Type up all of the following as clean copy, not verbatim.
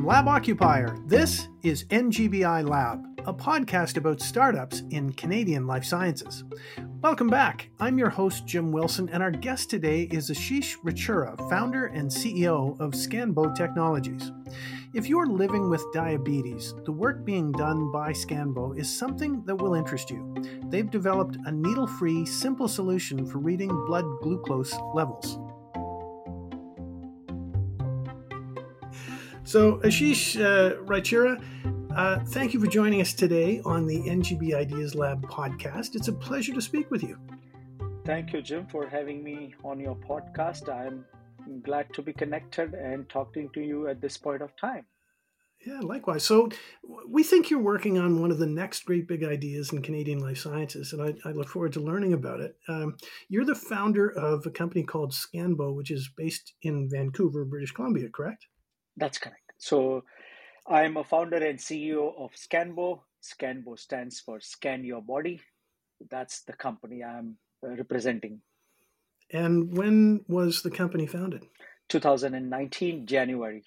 Lab Occupier, this is NGBI Lab, a podcast about startups in Canadian life sciences. Welcome back. I'm your host, Jim Wilson, and our guest today is Ashish Rachura, founder and CEO of Scanbo Technologies. If you're living with diabetes, the work being done by Scanbo is something that will interest you. They've developed a needle-free, simple solution for reading blood glucose levels. So, Ashish Rachura, thank you for joining us today on the NGB Ideas Lab podcast. It's a pleasure to speak with you. Thank you, Jim, for having me on your podcast. I'm glad to be connected and talking to you at this point of time. Yeah, likewise. So we think you're working on one of the next great big ideas in Canadian life sciences, and I look forward to learning about it. You're the founder of a company called Scanbo, which is based in Vancouver, British Columbia, correct? That's correct. So I'm a founder and CEO of Scanbo. Scanbo stands for Scan Your Body. That's the company I'm representing. And when was the company founded? 2019, January.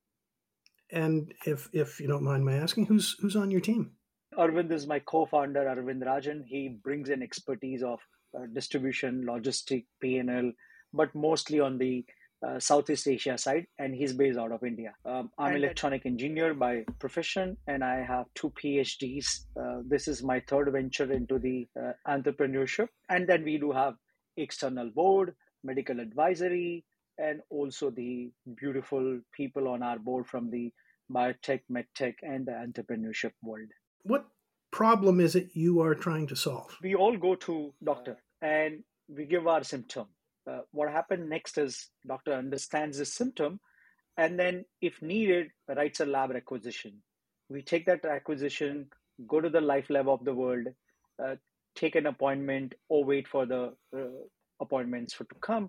And if you don't mind my asking, who's on your team? Arvind is my co-founder, Arvind Rajan. He brings an expertise of distribution, logistic, P&L, but mostly on the Southeast Asia side, and he's based out of India. I'm an electronic engineer by profession, and I have 2 PhDs. This is my third venture into the entrepreneurship. And then we do have external board, medical advisory, and also the beautiful people on our board from the biotech, medtech, and the entrepreneurship world. What problem is it you are trying to solve? We all go to doctor and we give our symptom. What happened next is doctor understands the symptom and then if needed writes a lab requisition. We take that requisition, go to the life lab of the world, take an appointment or wait for the appointments to come.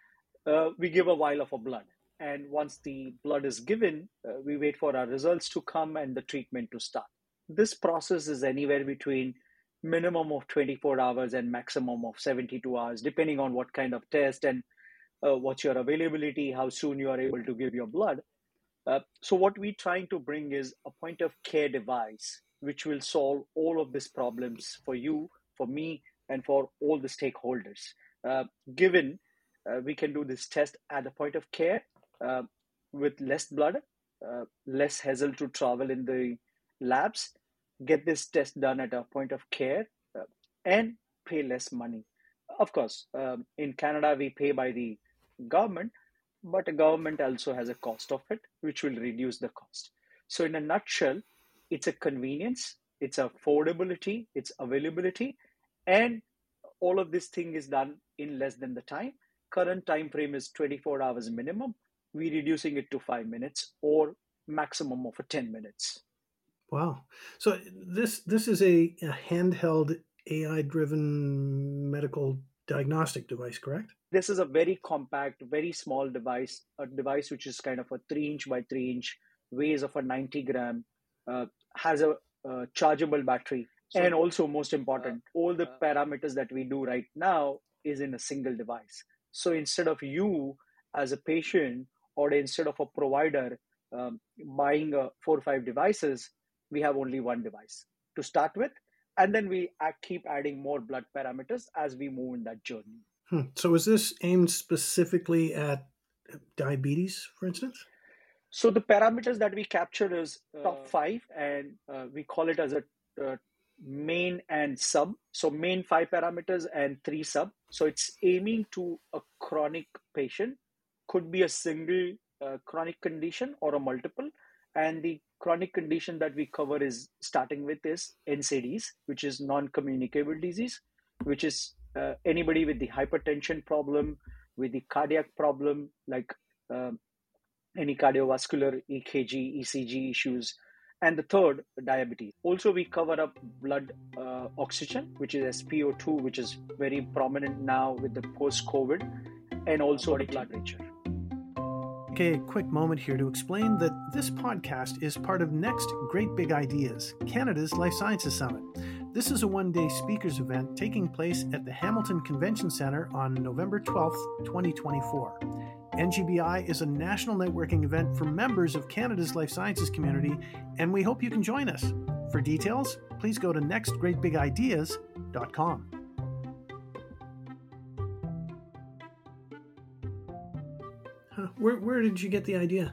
We give a vial of a blood, and once the blood is given, we wait for our results to come and the treatment to start. This process is anywhere between minimum of 24 hours and maximum of 72 hours, depending on what kind of test and what's your availability, how soon you are able to give your blood. So what we're trying to bring is a point of care device, which will solve all of these problems for you, for me, and for all the stakeholders. Given we can do this test at the point of care with less blood, less hassle to travel in the labs, get this test done at a point of care, and pay less money. Of course, in Canada, we pay by the government, but the government also has a cost of it, which will reduce the cost. So in a nutshell, it's a convenience, it's affordability, it's availability, and all of this thing is done in less than the time. Current time frame is 24 hours minimum. We're reducing it to 5 minutes or maximum of 10 minutes. Wow. So this is a handheld AI-driven medical diagnostic device, correct? This is a very compact, very small device, a device which is kind of a 3-inch by 3-inch, weighs of a 90 gram, has a chargeable battery. So, and also most important, all the parameters that we do right now is in a single device. So instead of you as a patient or instead of a provider buying 4 or 5 devices, we have only one device to start with. And then we keep adding more blood parameters as we move in that journey. So is this aimed specifically at diabetes, for instance? So the parameters that we capture is top 5, and we call it as a main and sub. So main 5 parameters and 3 sub. So it's aiming to a chronic patient, could be a single chronic condition or a multiple. And the chronic condition that we cover is starting with is NSAIDs, which is non-communicable disease, which is anybody with the hypertension problem, with the cardiac problem, like any cardiovascular EKG, ECG issues. And the third, diabetes. Also, we cover up blood oxygen, which is SpO2, which is very prominent now with the post-COVID, and also the blood temperature. Okay, a quick moment here to explain that this podcast is part of Next Great Big Ideas, Canada's Life Sciences Summit. This is a one-day speakers event taking place at the Hamilton Convention Center on November 12th, 2024. NGBI is a national networking event for members of Canada's life sciences community, and we hope you can join us. For details, please go to nextgreatbigideas.com. Where did you get the idea?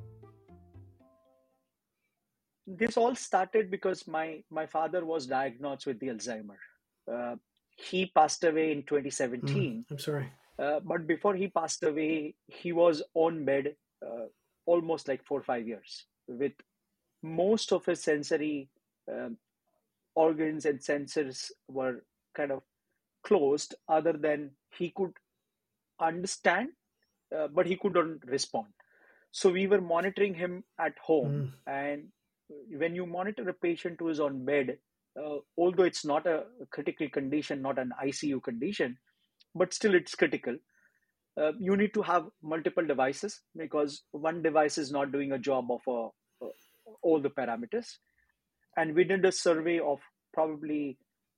This all started because my father was diagnosed with the Alzheimer. He passed away in 2017. I'm sorry. But before he passed away, he was on bed almost like 4 or 5 years, with most of his sensory organs and sensors were kind of closed, other than he could understand, but he couldn't respond. So we were monitoring him at home. And when you monitor a patient who is on bed, although it's not a critical condition, not an ICU condition, but still it's critical. You need to have multiple devices because one device is not doing a job of all the parameters. And we did a survey of probably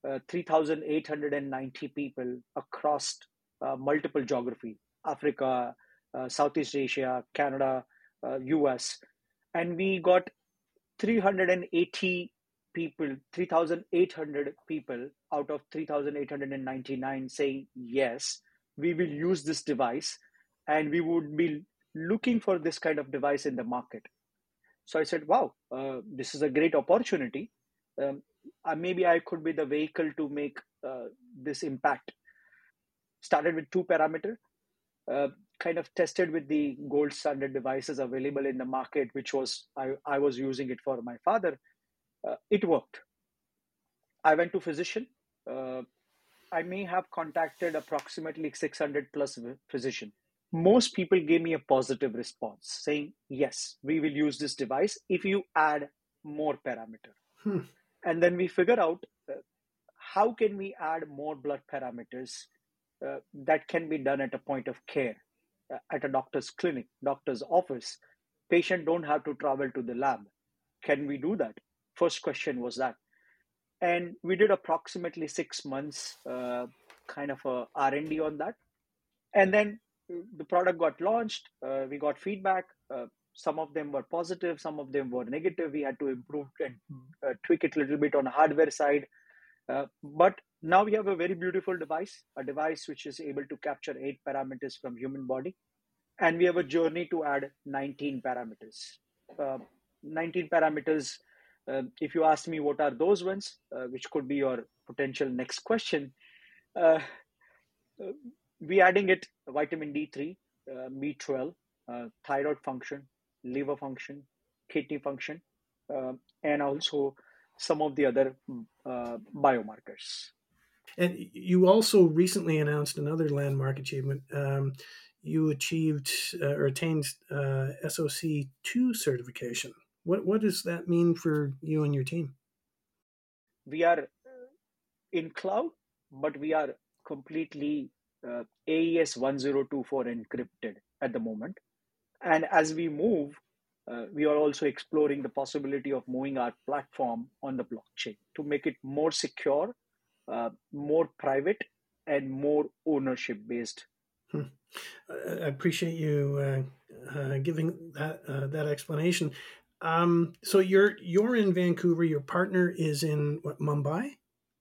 3,890 people across multiple geography, Africa, Southeast Asia, Canada, US. And we got 380 people, 3,800 people out of 3,899 saying, yes, we will use this device and we would be looking for this kind of device in the market. So I said, wow, this is a great opportunity. Maybe I could be the vehicle to make this impact. Started with 2 parameters, kind of tested with the gold standard devices available in the market, which was, I was using it for my father. It worked. I went to physician. I may have contacted approximately 600 plus physician. Most people gave me a positive response saying, yes, we will use this device if you add more parameter. And then we figure out how can we add more blood parameters that can be done at a point of care, at a doctor's clinic, doctor's office. Patient don't have to travel to the lab. Can we do that? First question was that. And we did approximately 6 months kind of a R&D on that. And then the product got launched. We got feedback. Some of them were positive. Some of them were negative. We had to improve and tweak it a little bit on the hardware side. But now we have a very beautiful device, a device which is able to capture 8 parameters from human body. And we have a journey to add 19 parameters. 19 parameters, if you ask me what are those ones, which could be your potential next question, we adding it vitamin D3, B12, thyroid function, liver function, kidney function, and also some of the other biomarkers. And you also recently announced another landmark achievement. You achieved or attained SOC 2 certification. What does that mean for you and your team? We are in cloud, but we are completely AES 1024 encrypted at the moment. And as we move, we are also exploring the possibility of moving our platform on the blockchain to make it more secure, more private, and more ownership based. I appreciate you giving that explanation. So you're in Vancouver. Your partner is in what, Mumbai?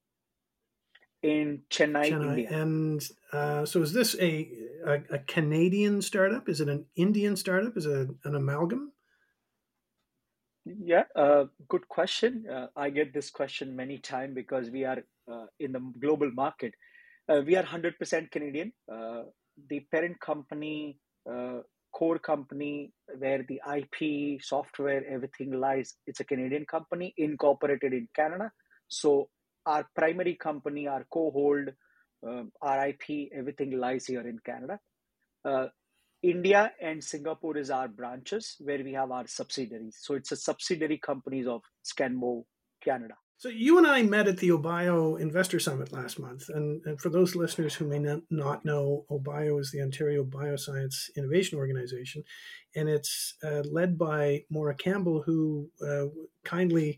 In Chennai, India. And so is this a Canadian startup? Is it an Indian startup? Is it an amalgam? Yeah, good question. I get this question many times because we are in the global market. We are 100% Canadian. The parent company, core company, where the IP, software, everything lies, it's a Canadian company incorporated in Canada. So our primary company, our co-hold, our IP, everything lies here in Canada. India and Singapore is our branches where we have our subsidiaries. So it's a subsidiary companies of Scanmo Canada. So you and I met at the Obio Investor Summit last month. And for those listeners who may not know, Obio is the Ontario Bioscience Innovation Organization. And it's led by Maura Campbell, who kindly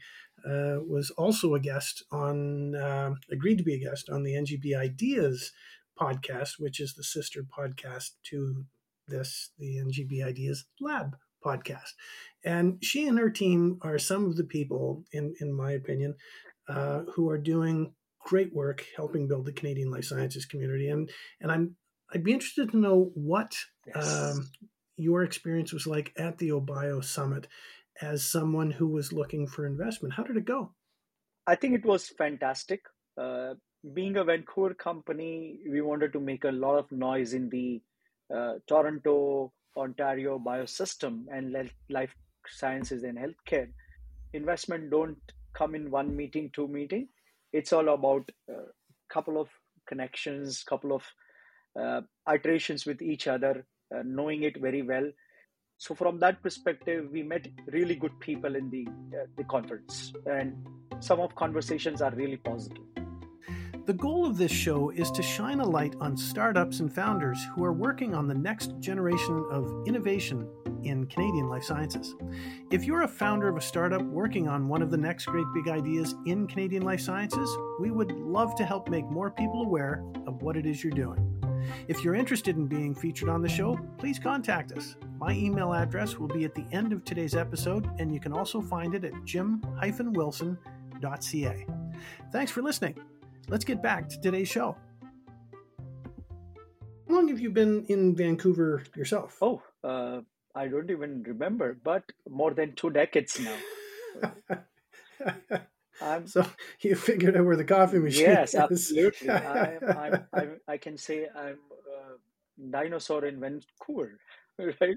was also a guest on, agreed to be a guest on the NGB Ideas podcast, which is the sister podcast to this, the NGB Ideas Lab podcast. And she and her team are some of the people, in my opinion, who are doing great work helping build the Canadian life sciences community. And I'd be interested to know what Yes. your experience was like at the Obio Summit as someone who was looking for investment. How did it go? I think it was fantastic. Uh, Being a Vancouver company, we wanted to make a lot of noise in the Toronto, Ontario biosystem and life sciences and healthcare. Investment don't come in one meeting, two meeting. It's all about a couple of connections, couple of iterations with each other, knowing it very well. So from that perspective, we met really good people in the conference, and some of conversations are really positive. The goal of this show is to shine a light on startups and founders who are working on the next generation of innovation in Canadian life sciences. If you're a founder of a startup working on one of the next great big ideas in Canadian life sciences, we would love to help make more people aware of what it is you're doing. If you're interested in being featured on the show, please contact us. My email address will be at the end of today's episode, and you can also find it at jim-wilson.ca. Thanks for listening. Let's get back to today's show. How long have you been in Vancouver yourself? Oh, I don't even remember, but more than 2 decades now. So you figured out where the coffee machine Yes, is. absolutely. I can say I'm a dinosaur in Vancouver, right?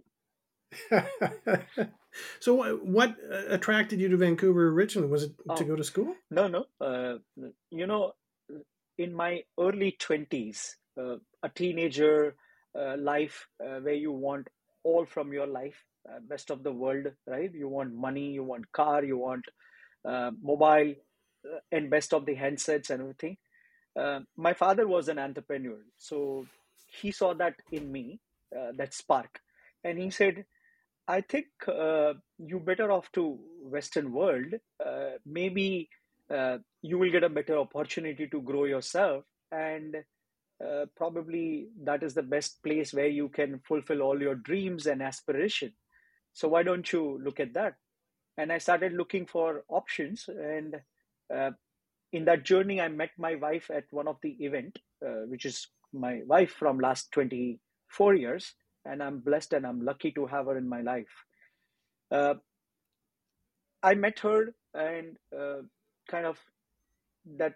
So what attracted you to Vancouver originally? Was it to Oh, go to school? no. You know, in my early 20s, a teenager life where you want all from your life, best of the world, right? You want money, you want car, you want mobile, and best of the handsets and everything. My father was an entrepreneur, so he saw that in me, that spark, and he said, "I think you better off to Western world. Maybe you will get a better opportunity to grow yourself, and probably that is the best place where you can fulfill all your dreams and aspiration. So why don't you look at that?" And I started looking for options, and uh, in that journey I met my wife at one of the event, which is my wife from last 24 years, and I'm blessed and I'm lucky to have her in my life. uh, I met her, and kind of that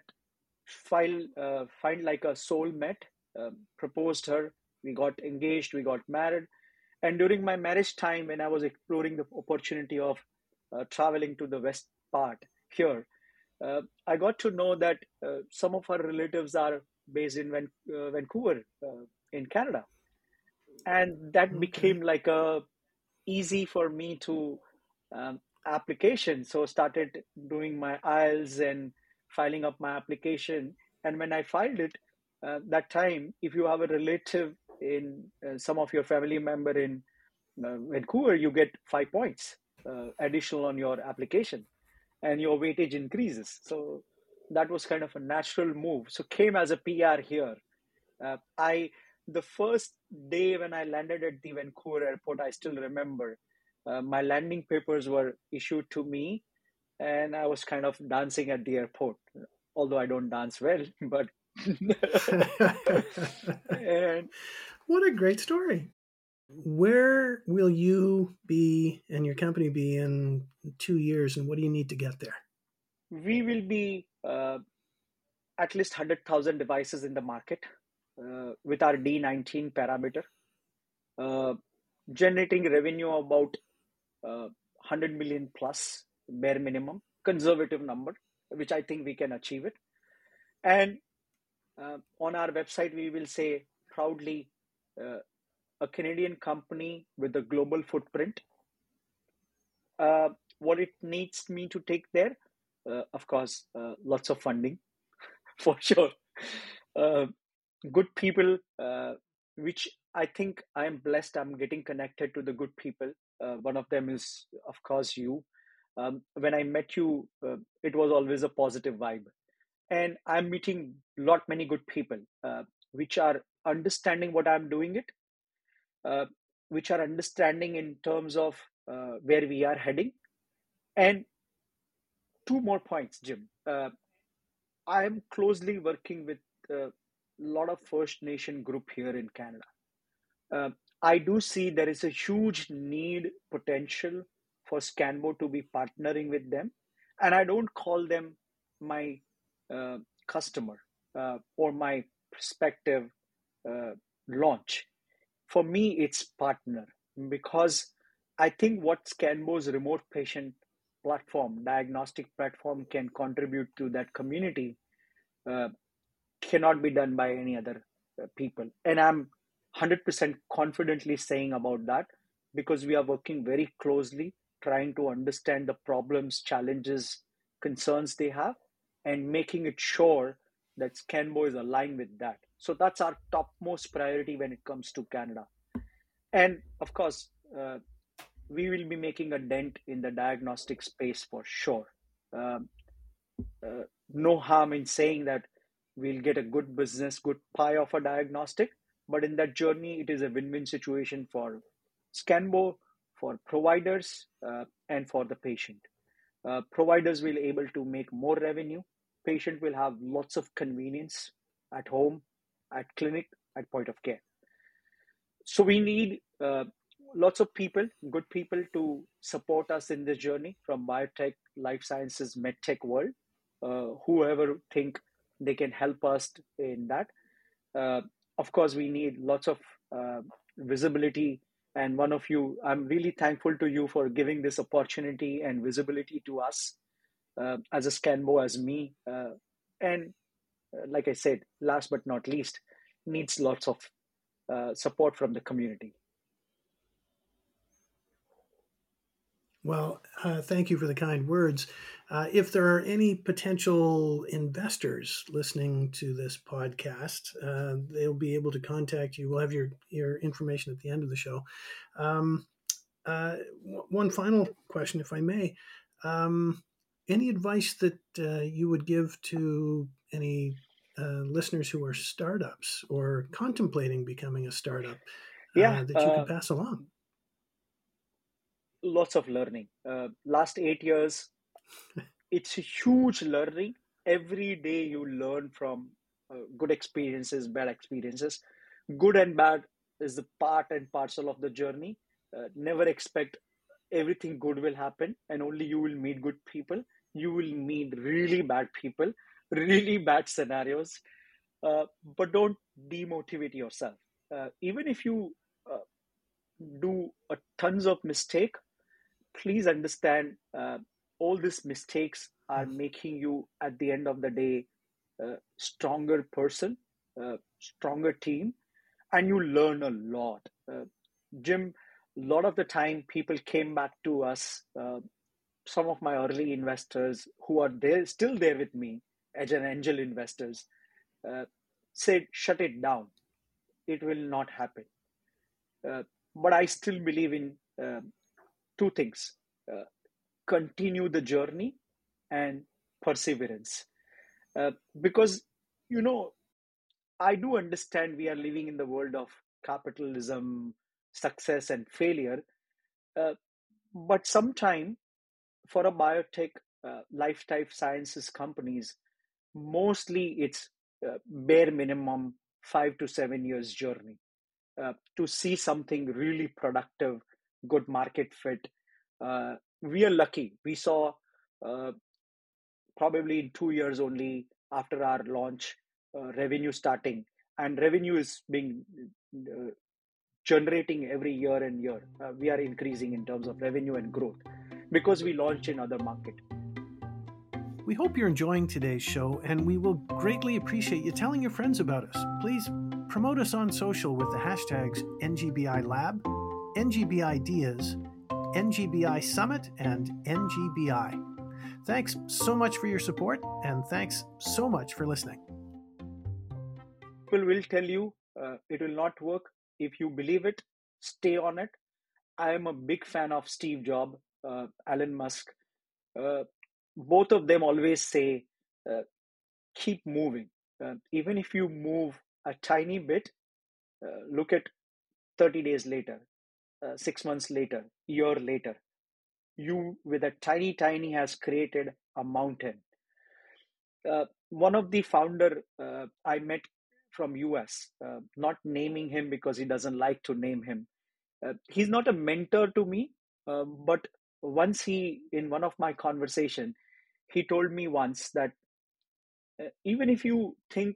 find like a soulmate, proposed her, we got engaged, we got married. And during my marriage time, when I was exploring the opportunity of traveling to the west part here, I got to know that some of our relatives are based in Vancouver, in Canada, and that Okay. became like a easy for me to application. So started doing my IELTS and filing up my application. And when I filed it, that time, if you have a relative in some of your family member in Vancouver, you get 5 points additional on your application, and your weightage increases. So that was kind of a natural move. So came as a PR here. I The first day when I landed at the Vancouver airport, I still remember my landing papers were issued to me, and I was kind of dancing at the airport, although I don't dance well, but and What a great story. Where will you be and your company be in 2 years, and what do you need to get there? we will be at least 100,000 devices in the market with our D19 parameter, uh, generating revenue about 100 million plus, bare minimum, conservative number, which I think we can achieve it. And on our website, we will say proudly, uh, a Canadian company with a global footprint. Uh, what it needs me to take there, of course, lots of funding for sure. Uh, Good people, which I think I'm blessed. I'm getting connected to the good people. One of them is, of course, you. When I met you, it was always a positive vibe. And I'm meeting many good people, which are understanding what I'm doing it, uh, which are understanding in terms of where we are heading. And two more points, Jim. I am closely working with a lot of First Nation group here in Canada. Uh, I do see there is a huge need potential for Scanbo to be partnering with them, and I don't call them my uh, customer or my prospective uh, launch. For me, it's partner because I think what Scanbo's remote patient platform, diagnostic platform, can contribute to that community uh, cannot be done by any other people. And I'm 100% confidently saying about that because we are working very closely trying to understand the problems, challenges, concerns they have and making it sure that Scanbo is aligned with that. So that's our topmost priority when it comes to Canada. And of course, we will be making a dent in the diagnostic space for sure. Um, no harm in saying that we'll get a good business, good pie of a diagnostic. But in that journey, it is a win-win situation for Scanbo, for providers, and for the patient. Providers will able to make more revenue. Patient will have lots of convenience at home, at clinic, at point of care. So we need lots of people, good people to support us in this journey from biotech, life sciences, medtech world. Whoever think they can help us in that. Uh, of course, we need lots of visibility. And one of you, I'm really thankful to you for giving this opportunity and visibility to us as a Scanbo, as me. And like I said, last but not least, needs lots of support from the community. Well, thank you for the kind words. If there are any potential investors listening to this podcast, they'll be able to contact you. We'll have your information at the end of the show. Um, One final question, if I may. Any advice that you would give to any listeners who are startups or contemplating becoming a startup Yeah, that you could pass along? lots of learning. Last 8 years, it's a huge learning. Every day you learn from good experiences, bad experiences. Good and bad is the part and parcel of the journey. Never expect everything good will happen and only you will meet good people. You will meet really bad people, really bad scenarios, but don't demotivate yourself. Even if you uh, do a tons of mistake, please understand all these mistakes are making you at the end of the day a stronger person, stronger team, and you learn a lot. Jim, a lot of the time people came back to us, some of my early investors who are there still there with me as an angel investors, uh, said shut it down, it will not happen. uh, but I still believe in two things: uh, continue the journey and perseverance. Because, you know, I do understand we are living in the world of capitalism, success, and failure. Uh, but sometime for a biotech, lifetime sciences companies, mostly it's bare minimum 5 to 7 years journey to see something really productive, good market fit. We are lucky. We saw uh, probably in 2 years only after our launch, revenue starting, and revenue is being uh, generating every year and year. We are increasing in terms of revenue and growth because we launched in other market. We hope you're enjoying today's show, and we will greatly appreciate you telling your friends about us. Please promote us on social with the hashtags NGBI Lab, NGBI Ideas, NGBI Summit, and NGBI. Thanks so much for your support, and thanks so much for listening. People will tell you it will not work. If you believe it, stay on it. I am a big fan of Steve Jobs, Elon Musk. Both of them always say, keep moving. Even if you move a tiny bit, look at 30 days later, 6 months later, year later, you with a tiny has created a mountain. One of the founder I met from US, not naming him because he doesn't like to name him. He's not a mentor to me, but once in one of my conversation, he told me once that even if you think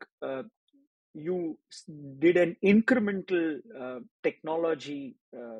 you did an incremental technology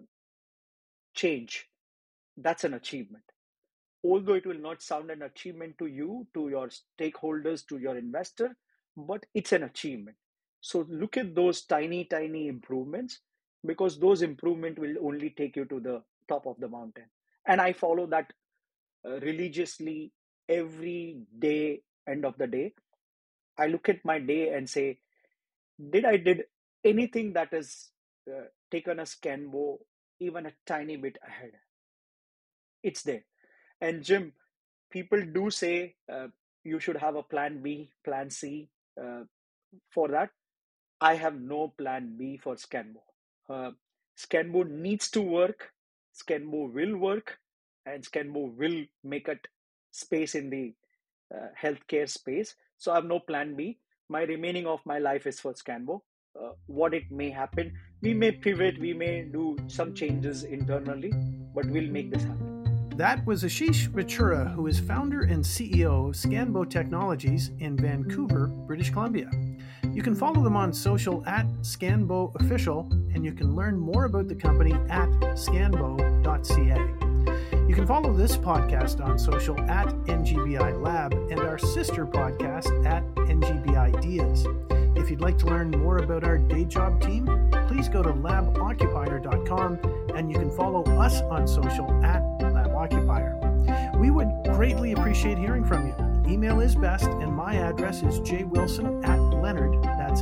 change, that's an achievement. Although it will not sound an achievement to you, to your stakeholders, to your investor, but it's an achievement. So look at those tiny improvements, because those improvements will only take you to the top of the mountain. And I follow that religiously every day, end of the day. I look at my day and say, did anything that has taken a Scanbo even a tiny bit ahead? It's there. And Jim, people do say you should have a plan B, plan C for that. I have no plan B for Scanbo. Scanbo needs to work. Scanbo will work, and Scanbo will make it space in the healthcare space. So I have no plan B. My remaining of my life is for Scanbo. What it may happen, we may pivot, we may do some changes internally, but we'll make this happen. That was Ashish Rachura, who is founder and CEO of Scanbo Technologies in Vancouver, British Columbia. You can follow them on social at Scanbo Official, and you can learn more about the company at scanbo.ca. You can follow this podcast on social at NGBI Lab and our sister podcast at NGB Ideas. If you'd like to learn more about our day job team, please go to laboccupier.com, and you can follow us on social at LabOccupier. We would greatly appreciate hearing from you. Email is best, and my address is jwilson@leonard, that's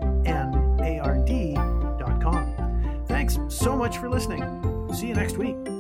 LENNARD.com. Thanks so much for listening. See you next week.